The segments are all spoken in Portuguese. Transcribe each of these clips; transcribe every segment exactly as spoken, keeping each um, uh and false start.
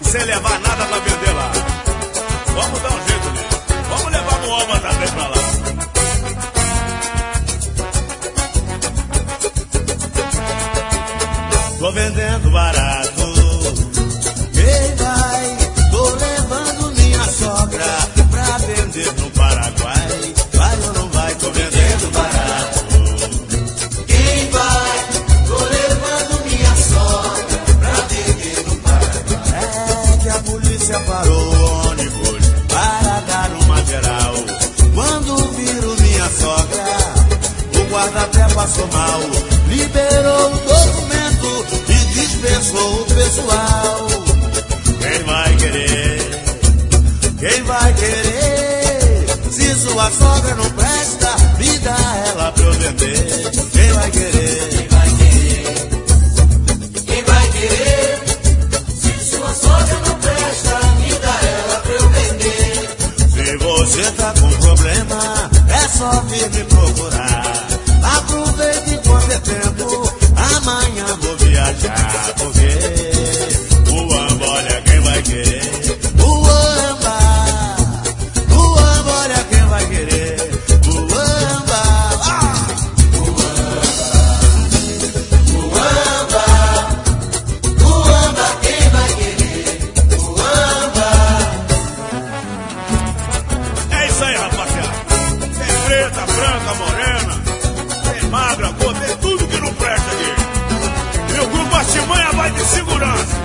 sem levar nada pra vender lá. Vamos dar um jeito nisso. Vamos levar Moama também pra lá. Tô vendendo barato. Quem vai? Tô levando minha sogra pra vender no Paraguai. Vai ou não vai? Tô vendendo barato. Quem vai? Tô levando minha sogra pra vender no Paraguai. É que a polícia parou o ônibus para dar uma geral. Quando viram minha sogra, o guarda-pé passou mal. Liberou o documento e dispensou o pessoal. Quem vai querer? Quem vai querer? Se sua sogra não presta, me dá ela pra eu vender. Quem vai querer? Quem vai querer? Quem vai querer? Se sua sogra não presta, me dá ela pra eu vender. Se você tá com problema, é só vir me procurar. Aproveite enquanto é tempo, amanhã vou viajar. Porque O Amba, olha quem vai querer. o Amba, o Amba, olha quem vai querer. O Amba, ah! O Amba, o Amba, quem vai querer? O Amba. É isso aí, rapaziada. Tem preta, branca, morena, tem magra, pô, tem tudo que não presta aqui. Meu grupo Artimanha vai de segurança.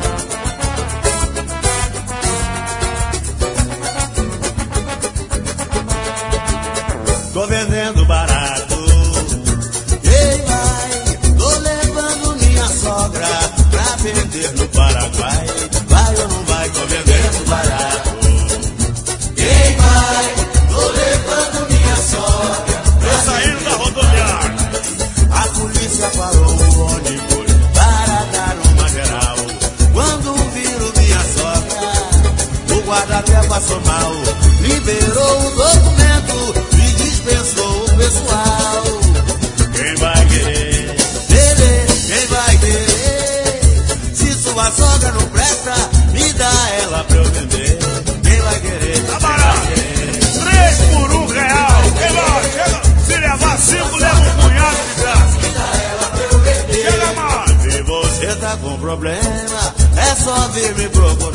Tô vendendo barato. Quem vai? Tô levando minha sogra pra vender no Paraguai. Vai ou não vai? Tô vendendo barato. Quem vai? Tô levando minha sogra Tô pra saindo da rodoviária. A polícia parou o ônibus para dar uma geral. Quando viram minha sogra, o guarda-pé passou mal. Liberou o documento e dispensou o pessoal. Quem vai querer? Querer, quem vai querer? Se sua sogra não presta, me dá ela pra eu vender. Quem vai querer? Tá barato. Três por um real. Quem vai? Chega. Se levar cinco, leva um punhado de graça. Chega mais. Se você tá com problema, é só vir me procurar.